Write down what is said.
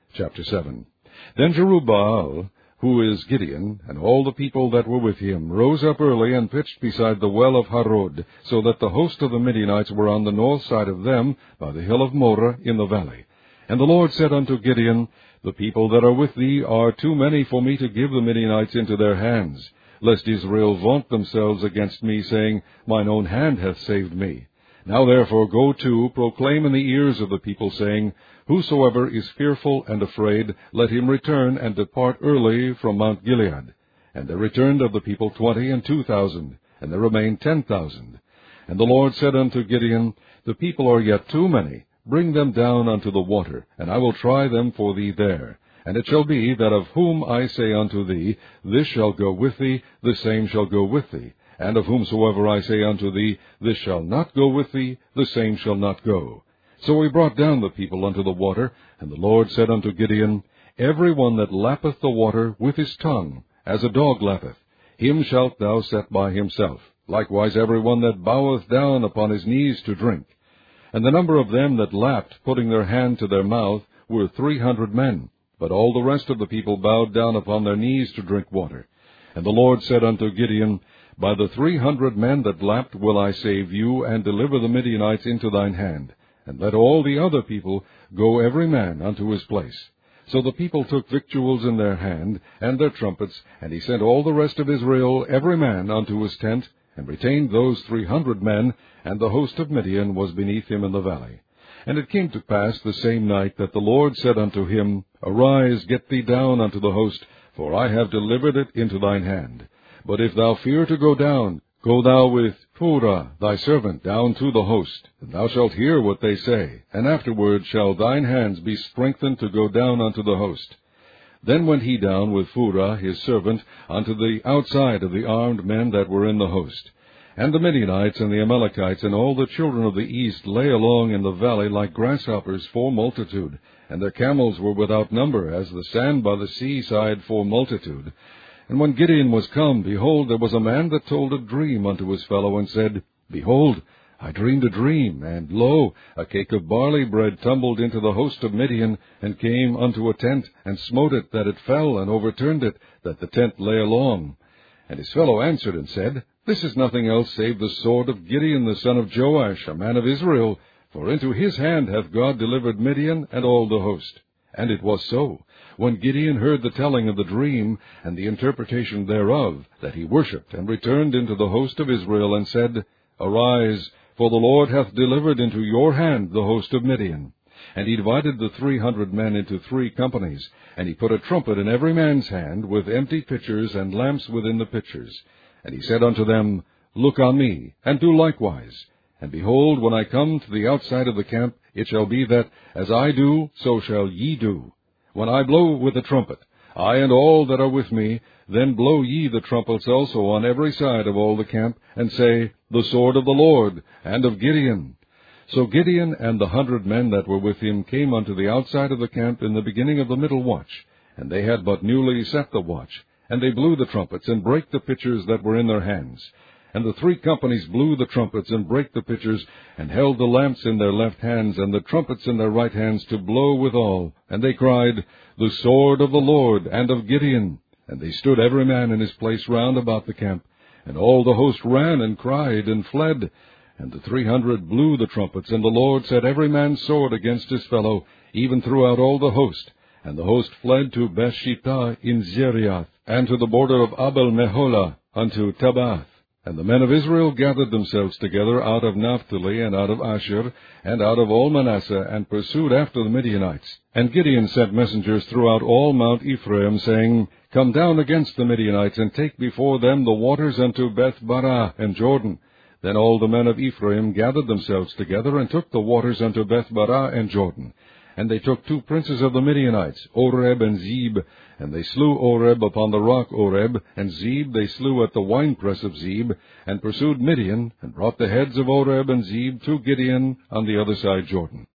Chapter 7. Then Jerubbaal, who is Gideon, and all the people that were with him, rose up early and pitched beside the well of Harod, so that the host of the Midianites were on the north side of them, by the hill of Moreh in the valley. And the Lord said unto Gideon, The people that are with thee are too many for me to give the Midianites into their hands, lest Israel vaunt themselves against me, saying, Mine own hand hath saved me. Now therefore go to, proclaim in the ears of the people, saying, Whosoever is fearful and afraid, let him return and depart early from Mount Gilead. And there returned of the people 22,000, and there remained 10,000. And the Lord said unto Gideon, The people are yet too many. Bring them down unto the water, and I will try them for thee there. And it shall be that of whom I say unto thee, This shall go with thee, the same shall go with thee. And of whomsoever I say unto thee, This shall not go with thee, the same shall not go. So he brought down the people unto the water, and the Lord said unto Gideon, Every one that lappeth the water with his tongue, as a dog lappeth, him shalt thou set by himself. Likewise every one that boweth down upon his knees to drink. And the number of them that lapped, putting their hand to their mouth, were 300 men. But all the rest of the people bowed down upon their knees to drink water. And the Lord said unto Gideon, By the 300 men that lapped will I save you, and deliver the Midianites into thine hand. And let all the other people go every man unto his place. So the people took victuals in their hand, and their trumpets, and he sent all the rest of Israel every man unto his tent, and retained those 300 men, and the host of Midian was beneath him in the valley. And it came to pass the same night that the Lord said unto him, Arise, get thee down unto the host, for I have delivered it into thine hand. But if thou fear to go down, go thou with Phurah thy servant down to the host, and thou shalt hear what they say, and afterward shall thine hands be strengthened to go down unto the host. Then went he down with Phurah his servant unto the outside of the armed men that were in the host. And the Midianites and the Amalekites and all the children of the east lay along in the valley like grasshoppers for multitude, and their camels were without number, as the sand by the seaside for multitude. And when Gideon was come, behold, there was a man that told a dream unto his fellow, and said, Behold, I dreamed a dream, and lo, a cake of barley bread tumbled into the host of Midian, and came unto a tent, and smote it, that it fell, and overturned it, that the tent lay along. And his fellow answered and said, This is nothing else save the sword of Gideon the son of Joash, a man of Israel, for into his hand hath God delivered Midian and all the host. And it was so, when Gideon heard the telling of the dream, and the interpretation thereof, that he worshipped, and returned into the host of Israel, and said, Arise, for the Lord hath delivered into your hand the host of Midian. And he divided the 300 men into 3 companies, and he put a trumpet in every man's hand, with empty pitchers and lamps within the pitchers. And he said unto them, Look on me, and do likewise. And behold, when I come to the outside of the camp, it shall be that, as I do, so shall ye do. When I blow with the trumpet, I and all that are with me, then blow ye the trumpets also on every side of all the camp, and say, The sword of the Lord, and of Gideon. So Gideon and the 100 men that were with him came unto the outside of the camp in the beginning of the middle watch, and they had but newly set the watch. And they blew the trumpets, and brake the pitchers that were in their hands. And the 3 companies blew the trumpets, and brake the pitchers, and held the lamps in their left hands, and the trumpets in their right hands, to blow withal. And they cried, The sword of the Lord, and of Gideon. And they stood every man in his place round about the camp. And all the host ran, and cried, and fled. And the 300 blew the trumpets, and the Lord set every man's sword against his fellow, even throughout all the host. And the host fled to Bethshittah in Zeriath, and to the border of Abel-Meholah, unto Tabath. And the men of Israel gathered themselves together out of Naphtali, and out of Asher, and out of all Manasseh, and pursued after the Midianites. And Gideon sent messengers throughout all Mount Ephraim, saying, Come down against the Midianites, and take before them the waters unto Beth-barah and Jordan. Then all the men of Ephraim gathered themselves together, and took the waters unto Beth-barah and Jordan. And they took 2 princes of the Midianites, Oreb and Zeb, and they slew Oreb upon the rock Oreb, and Zeb they slew at the winepress of Zeb, and pursued Midian, and brought the heads of Oreb and Zeb to Gideon on the other side Jordan.